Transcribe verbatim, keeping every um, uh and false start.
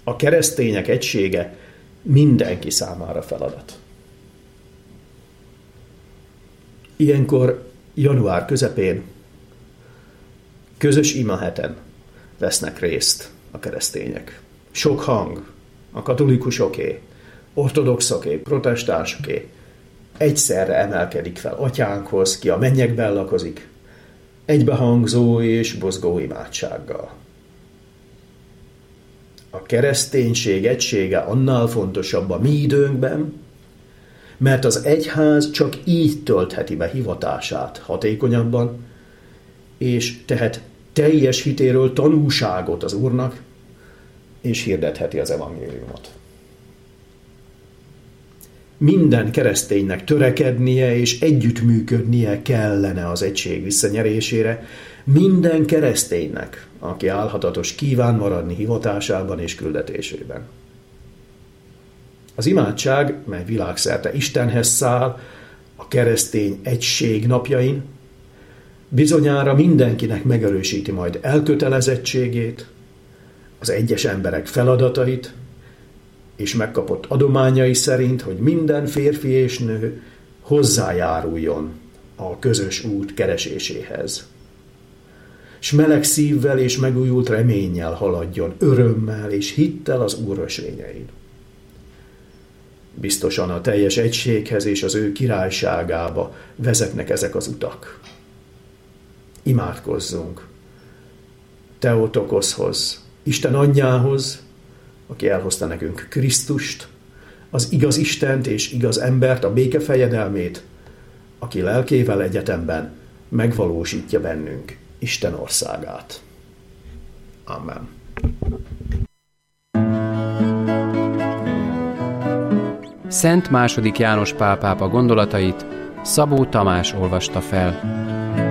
A keresztények egysége mindenki számára feladat. Ilyenkor január közepén közös imaheten vesznek részt a keresztények. Sok hang, a katolikusoké, ortodoxoké, protestánsoké egyszerre emelkedik fel atyánkhoz, ki a mennyekben lakozik, egybehangzó és buzgó imádsággal. A kereszténység egysége annál fontosabb a mi időnkben, mert az egyház csak így töltheti be hivatását hatékonyabban, és tehet teljes hitéről tanúságot az Úrnak, és hirdetheti az evangéliumot. Minden kereszténynek törekednie és együttműködnie kellene az egység visszanyerésére, minden kereszténynek, aki álhatatos kíván maradni hivatásában és küldetésében. Az imádság, mely világszerte Istenhez száll, a keresztény egység napjain, bizonyára mindenkinek megerősíti majd elkötelezettségét, az egyes emberek feladatait, és megkapott adományai szerint, hogy minden férfi és nő hozzájáruljon a közös út kereséséhez. S meleg szívvel és megújult reménnyel haladjon, örömmel és hittel az Úr ösvényein. Biztosan a teljes egységhez és az ő királyságába vezetnek ezek az utak. Imádkozzunk Theotokoszhoz, Isten anyjához, aki elhozta nekünk Krisztust, az igaz Istent és igaz embert, a béke fejedelmét, aki lelkével egyetemben megvalósítja bennünk Isten országát. Amen. Szent második János Pál pápa gondolatait Szabó Tamás olvasta fel.